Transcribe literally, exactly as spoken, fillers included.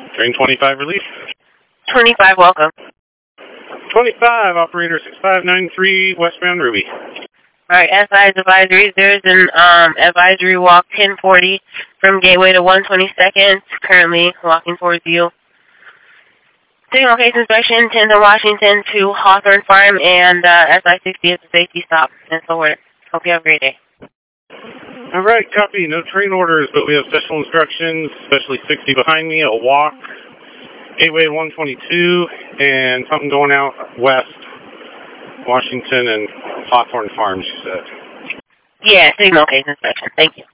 Train twenty-five relief. twenty-five, welcome. twenty-five, operator six five nine three, westbound Ruby. Alright, S I's advisory. There's an um, advisory walk ten forty from Gateway to one twenty-second, currently walking towards you. Signal case inspection, ten to Washington to Hawthorne Farm, and uh, S I sixty is a safety stop. And so we're, hope you have a great day. Alright, copy. No train orders, but we have special instructions, especially sixty behind me, a walk, Gateway one twenty-two, and something going out west, Washington and Hawthorne Farms, you said. Yeah, signal case inspection. Thank you.